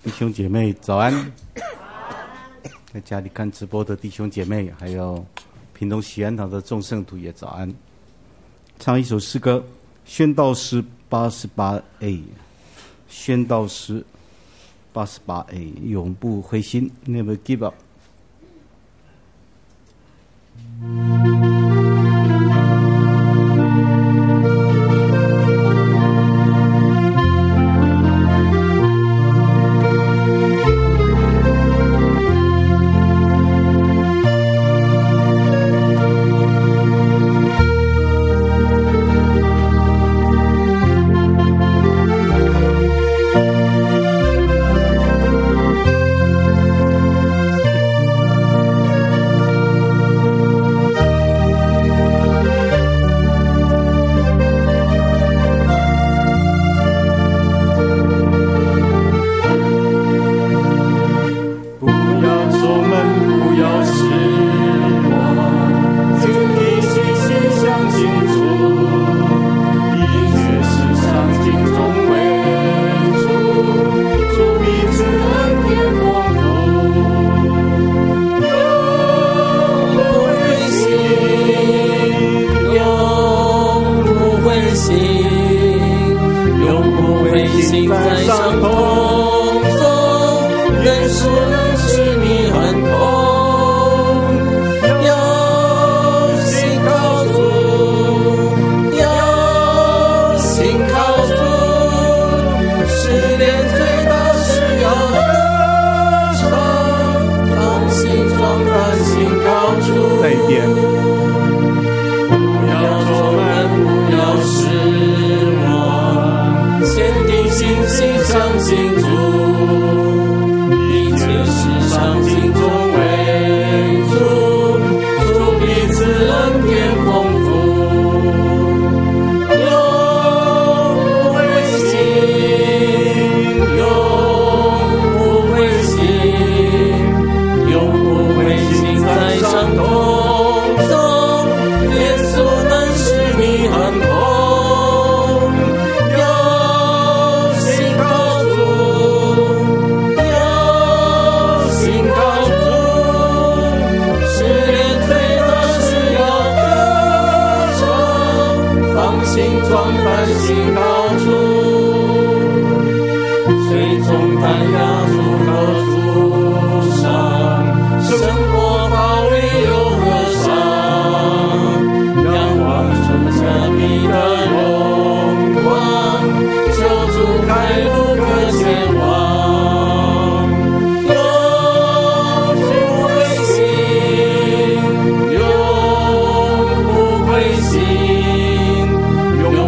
弟兄姐妹早安，在家里看直播的弟兄姐妹，还有屏东喜安堂的众圣徒也早安。唱一首诗歌，宣道诗88A， 宣道诗88A， 永不灰心 ，Never give up。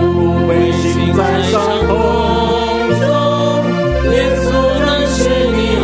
在上空中，耶稣能使你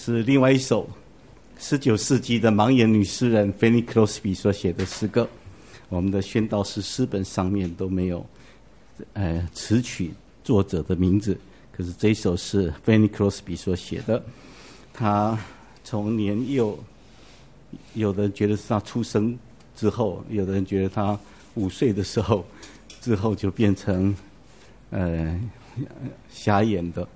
是另外一首19世纪的盲眼女诗人 Fanny Crosby 所写的诗歌。我们的宣道士诗本上面都没有词曲作者的名字，可是这一首是 Fanny Crosby 所写的。他从年幼，有的人觉得是他出生之后，有的人觉得他5岁的时候，之后就变成瞎眼的，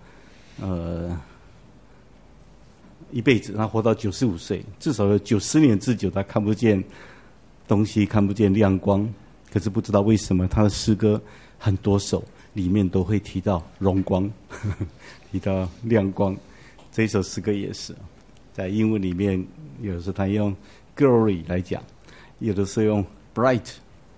一辈子他活到95岁，至少有90年之久，他看不见东西，看不见亮光。可是不知道为什么他的诗歌很多首里面都会提到荣光，提到亮光。这一首诗歌也是，在英文里面有的时候他用 glory 来讲，有的时候用 bright。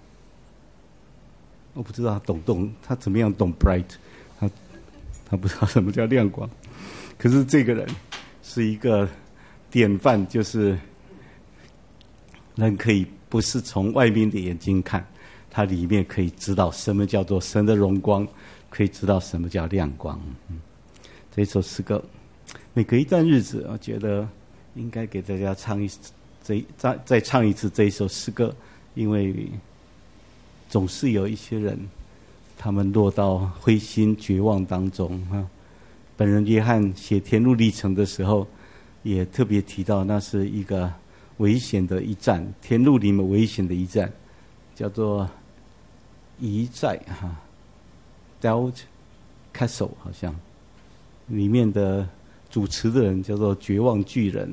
我不知道他怎么样懂 bright， 他不知道什么叫亮光。可是这个人是一个典范，就是人可以不是从外面的眼睛看，他里面可以知道什么叫做神的荣光，可以知道什么叫亮光。这首诗歌每隔一段日子，我觉得应该给大家再唱一次这一首诗歌，因为总是有一些人他们落到灰心绝望当中。本人约翰写天路历程的时候也特别提到，那是一个危险的一站，天路里面危险的一站，叫做一寨Doubt Castle， 好像里面的主持的人叫做绝望巨人。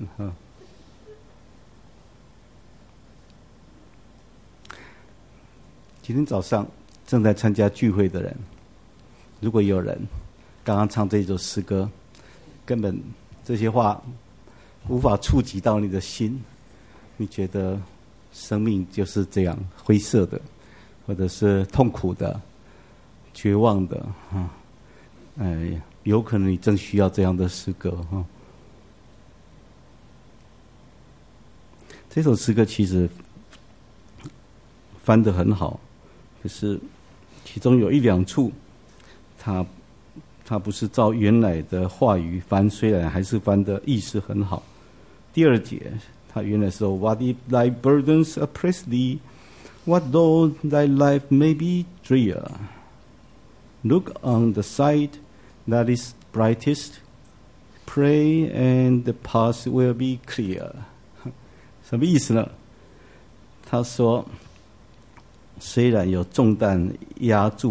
今天早上正在参加聚会的人，如果有人刚刚唱这首诗歌，根本这些话无法触及到你的心，你觉得生命就是这样灰色的，或者是痛苦的、绝望的有可能你正需要这样的诗歌。这首诗歌其实翻得很好，可是其中有1-2处它不是照原来的话语翻，虽然还是翻的意思很好。第2节他原来说 What if thy burdens oppress thee? What though thy life may be drear? Look on the side that is brightest. Pray and the path will be clear. 什么意思呢？他说虽然有重担压制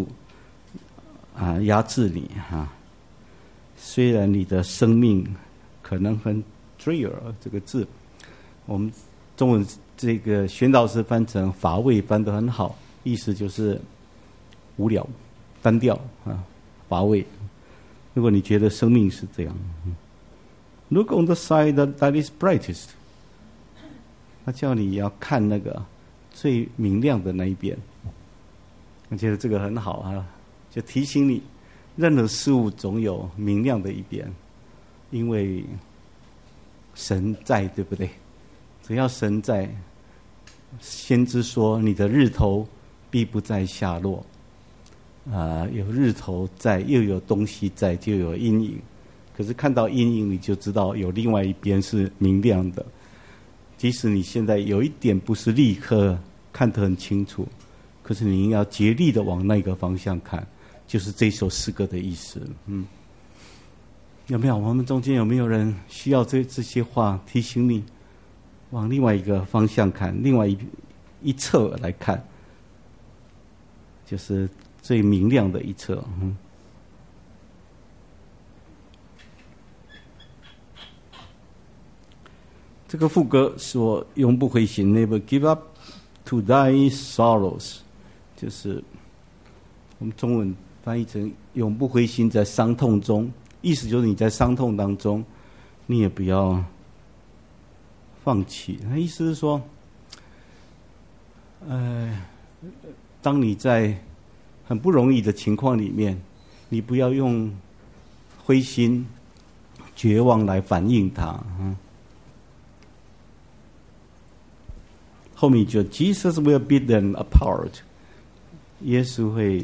你虽然你的生命可能很 drear 这个字，我们中文这个宣导师翻成乏味，翻得很好，意思就是无聊、单调乏味。如果你觉得生命是这样，Look on the side that is brightest， 他叫你要看那个最明亮的那一边。我觉得这个很好就提醒你，任何事物总有明亮的一边，因为神在，对不对？只要神在，先知说你的日头必不再下落。有日头在，又有东西在，就有阴影。可是看到阴影，你就知道有另外一边是明亮的。即使你现在有一点不是立刻看得很清楚，可是你要竭力的往那个方向看，就是这首诗歌的意思。有没有？我们中间有没有人需要这些话提醒你，往另外一个方向看，另外一侧来看，就是最明亮的一侧。这个副歌说永不灰心 ，Never give up to thy sorrows， 就是我们中文翻译成永不灰心，在伤痛中，意思就是你在伤痛当中，你也不要放弃。他意思是说，当你在很不容易的情况里面，你不要用灰心、绝望来反映它。后面就 Jesus will beat them apart， 耶稣会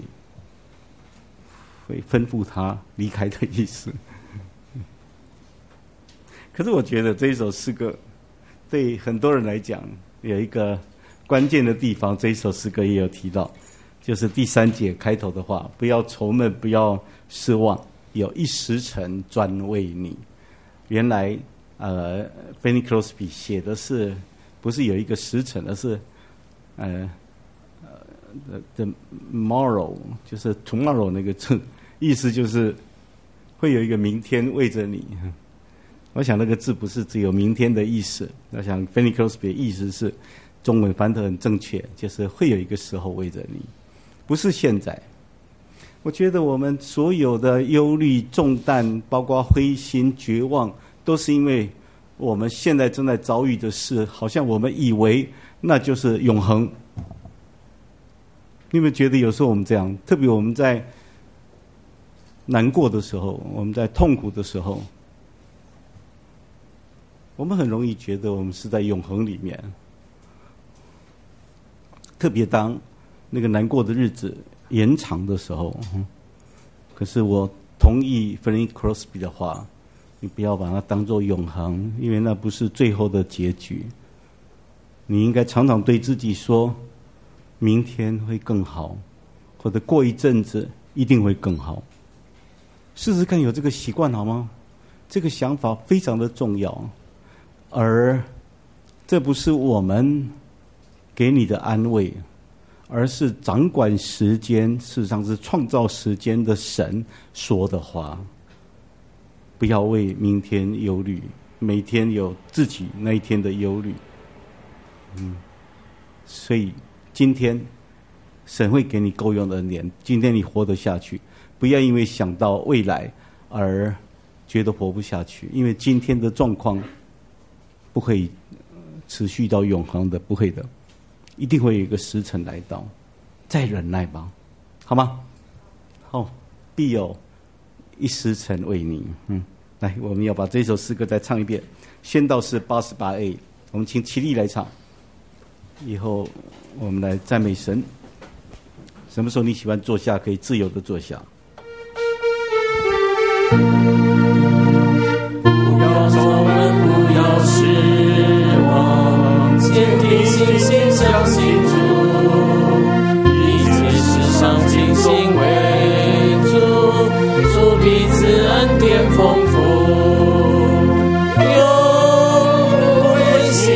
吩咐他离开的意思。 可是我觉得这一首诗歌对很多人来讲有一个关键的地方，这一首诗歌也有提到，就是第3节开头的话，不要愁闷，不要失望，有一时辰专为你。原来Fanny Crosby 写的是不是有一个时辰，而是the tomorrow， 就是 tomorrow 那个字，意思就是会有一个明天为着你。我想那个字不是只有明天的意思，我想 Fanny Crosby 的意思是中文翻得很正确，就是会有一个时候为着你，不是现在。我觉得我们所有的忧虑重担，包括灰心绝望，都是因为我们现在正在遭遇的事，好像我们以为那就是永恒。你有没有觉得有时候我们这样，特别我们在难过的时候，我们在痛苦的时候，我们很容易觉得我们是在永恒里面。特别当那个难过的日子延长的时候，可是我同意 Fanny Crosby 的话，你不要把它当作永恒，因为那不是最后的结局。你应该常常对自己说，明天会更好，或者过一阵子一定会更好。试试看有这个习惯好吗？这个想法非常的重要，而这不是我们给你的安慰，而是掌管时间，事实上是创造时间的神说的话。不要为明天忧虑，每天有自己那一天的忧虑。所以今天神会给你够用的恩典，今天你活得下去，不要因为想到未来而觉得活不下去，因为今天的状况不可以持续到永恒的，不会的，一定会有一个时辰来到，再忍耐吧，好吗？好，必有一时辰为你。来，我们要把这首诗歌再唱一遍。宣道诗88A，我们请齐力来唱。以后我们来赞美神。什么时候你喜欢坐下，可以自由的坐下。 不要愁闷，不要失望，坚定信心，相信主，一切事上尽心为主，主彼此恩典丰富，永不灰心，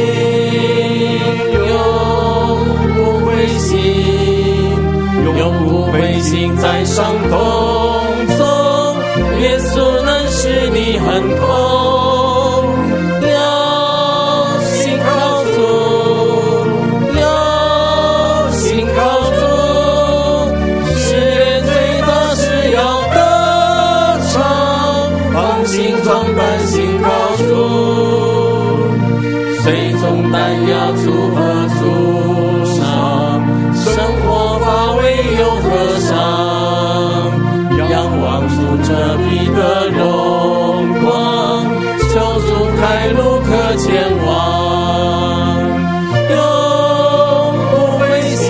永不灰心，永不灰心，在伤痛中，耶稣能使你很痛。要信靠主，要信靠主，试炼最大是要歌唱，放心装扮信靠主，随从担压主和主上，生活乏味又何伤，仰望主这彼的荣光，求主开路可前往，永不灰心，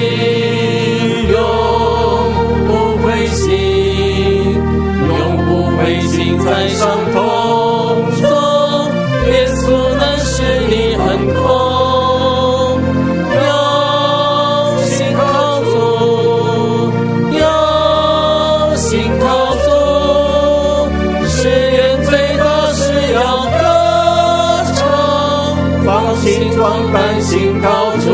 永不灰心，永不灰心，在伤痛中，耶稣能使你很痛。要信靠主，要信靠主，试验最大是要歌唱，放心装扮信靠主，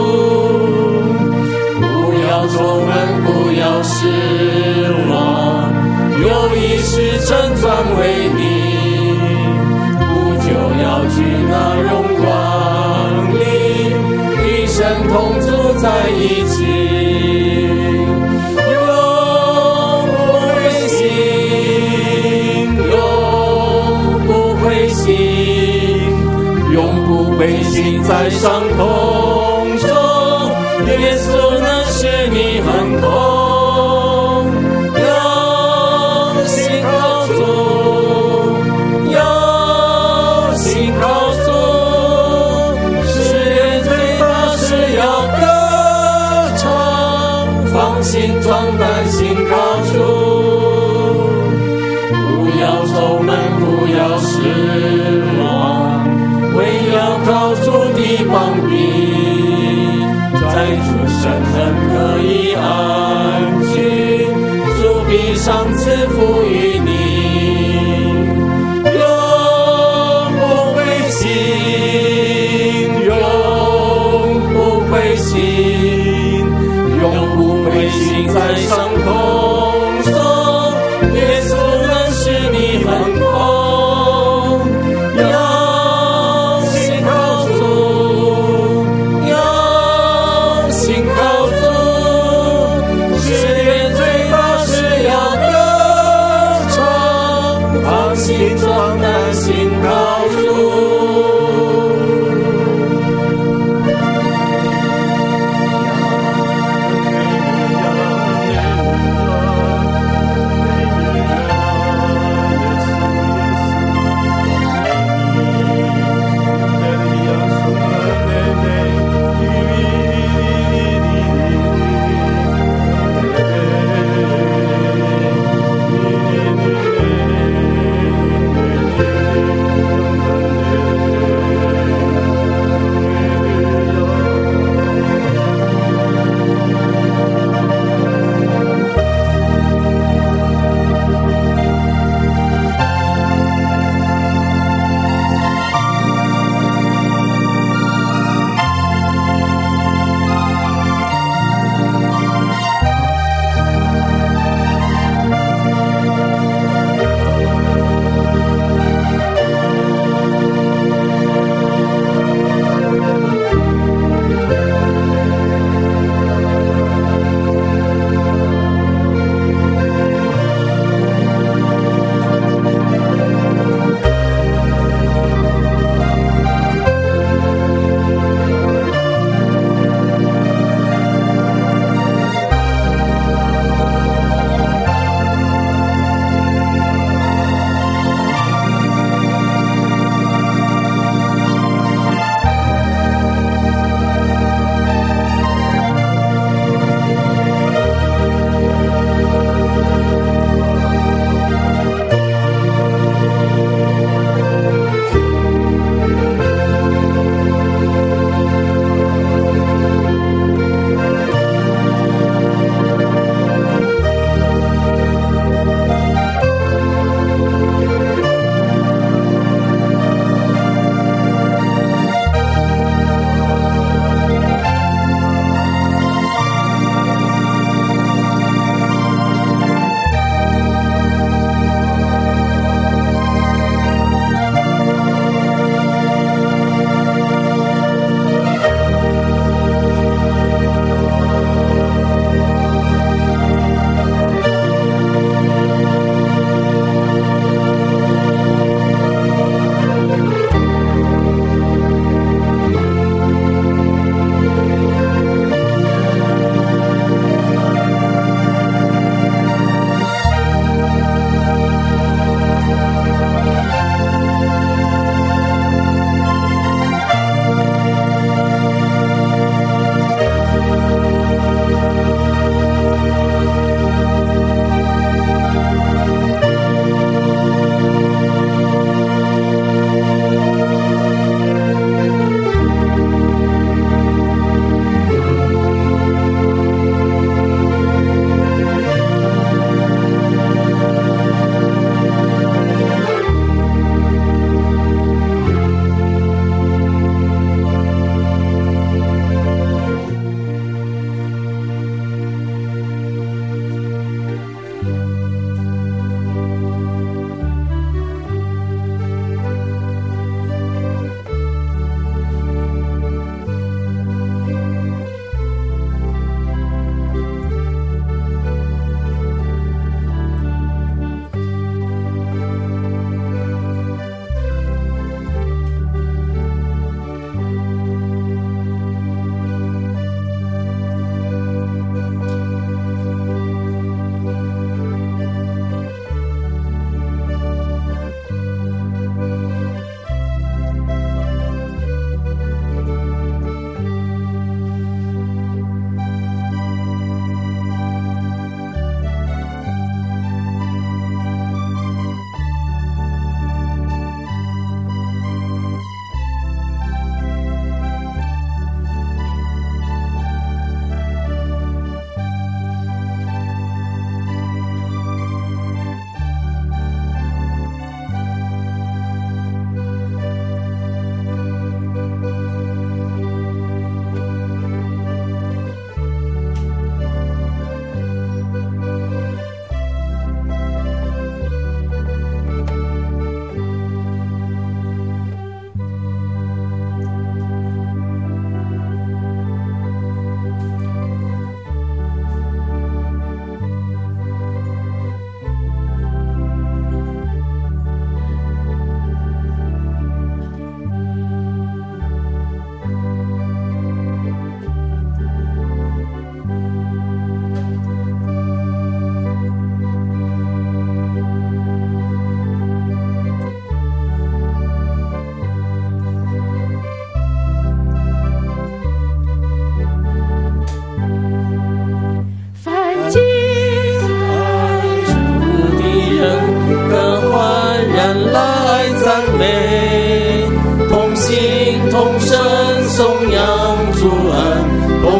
不要愁闷，不要失望，有一时辰专为你，不久要去那荣光里，与神同住在一起。永不灰心，永不灰心，永不灰心，在伤痛中，耶稣能使你很痛。要信靠主，要信靠主，试验最大是要歌唱，放心装扮信靠主，不要愁闷，不要失的膀臂，在主身很可以安居，主必赏赐福于你，永不灰心，永不灰心，永不灰心，在伤痛中，耶稣能使你很痛。要信靠主，要信靠主，试炼最大是要得逞，放心壮胆，信靠主。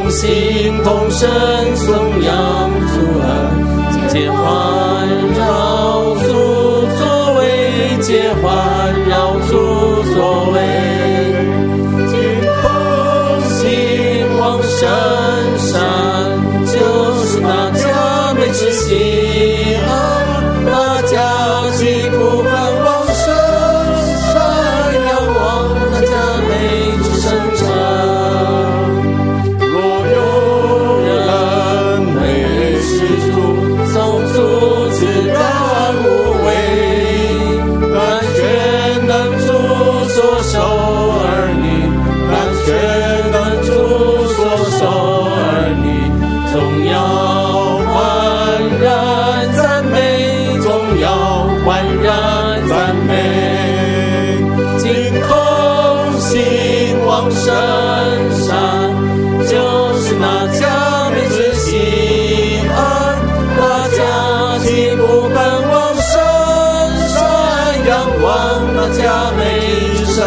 心同声颂扬主恩，皆环绕主作为，皆环绕主作为。今同心往深山，就是那佳美之喜安，那佳喜不盼往深山，仰望那佳美之深城。若有人为世俗，从主自然无畏，但却能主所受儿女，但却能主所受儿女，总要焕然赞美，总要焕然赞美。今同心往深山，就是那佳美之喜安，那佳喜不盼往深山，仰望那佳美之深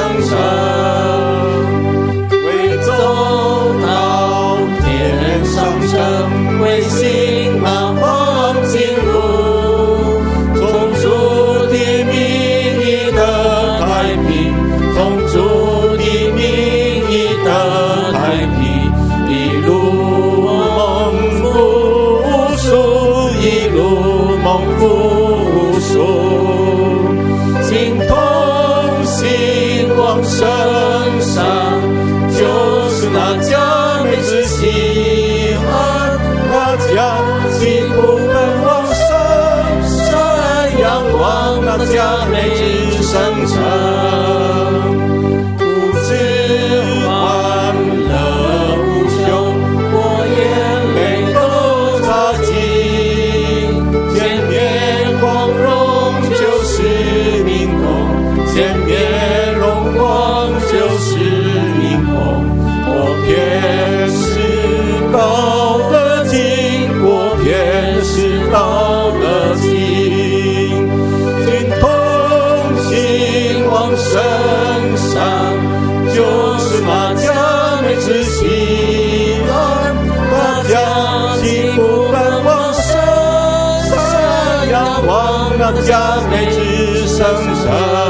城。为走到天上城，为行那黄金路，从主的名义得太平，从主的名义得太平，一路蒙福无数，一路蒙福无数。今同心往深山，就是那佳美之喜安，那佳喜不盼往深山，仰望那佳美之深城。不知欢乐无穷，我眼泪都擦尽，见面光荣就是明光，见面荣光就是明光。我偏是道德经，我偏是道德经。今同心往深山，就是那佳美之喜安，那佳喜不盼往深山，仰望那佳美之深城。